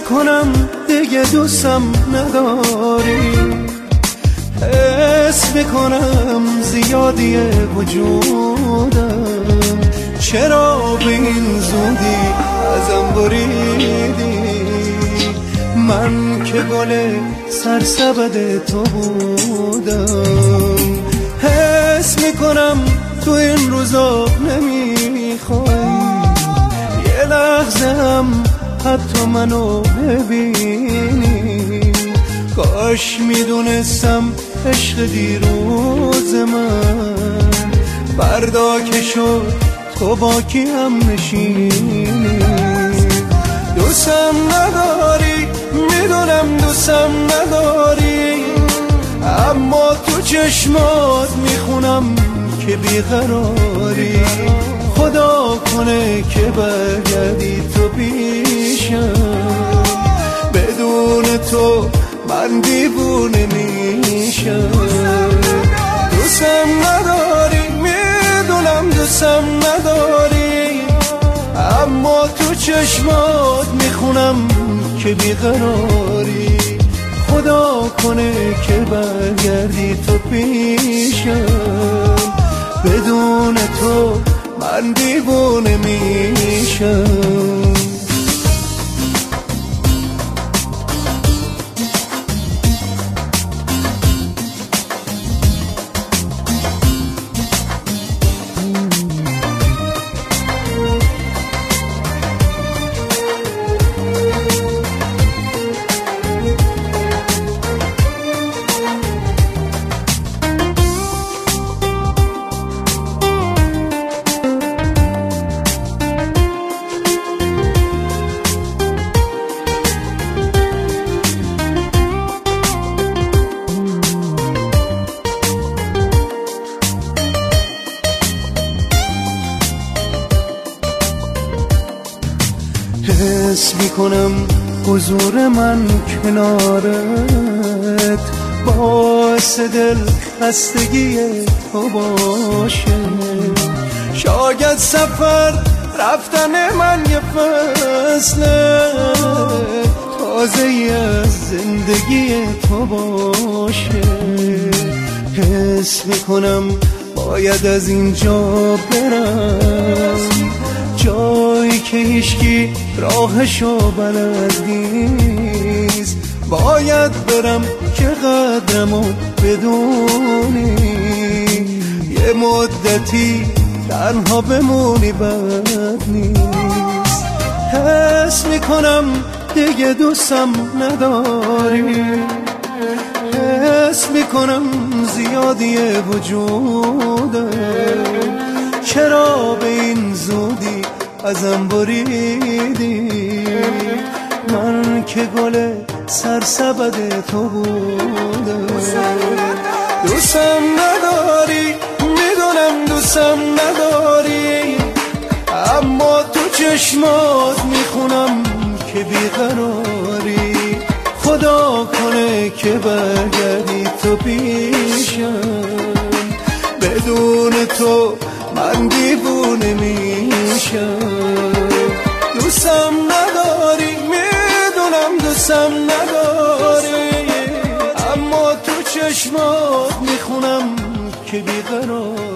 میکنم دیگه دوستم نداری، حس میکنم زیادی وجودم، چرا به این زودی ازم بریدی؟ من که گل سرسبد تو بودم، حس میکنم تو این روزا نمیخوای یه لحظه هم حتی منو ببینی. کاش میدونستم عشق دیروز من فردا که شد تو با کیم نشینی. دوستم نداری، میدونم دوستم نداری، اما تو چشمات میخونم که بیقراری. خدا کنه که برگردی تو پیشم، بدون تو من دیوونه میشم. دوستم نداری، میدونم دوستم نداری، اما تو چشمات میخونم که بیقراری. خدا کنه که برگردی تو پیشم، بدون تو من دیوونه میشم. حس میکنم حضور من کنارت باعث دل خستگی تو باشه. شاید سفر رفتن من یه فصل تازه از زندگی تو باشه. حس میکنم باید از اینجا برم، جایی که هیچکی راهشو بلد نیست. باید برم که قدرمو بدونی، یه مدتی تنها بمونی بد نیست. حس میکنم دیگه دوستم نداری، حس میکنم زیادی وجودم، چرا به این زودی ازم بریدی؟ من که گل سرسبد تو بودم. دوستم نداری، میدونم دوستم نداری، اما تو چشمات میخونم که بیقراری. خدا کنه که برگردی تو پیشم، بدون تو من دیوونه میشم. دوستم نداری، میدونم دوستم نداری، اما تو چشمات میخونم که بیقرار.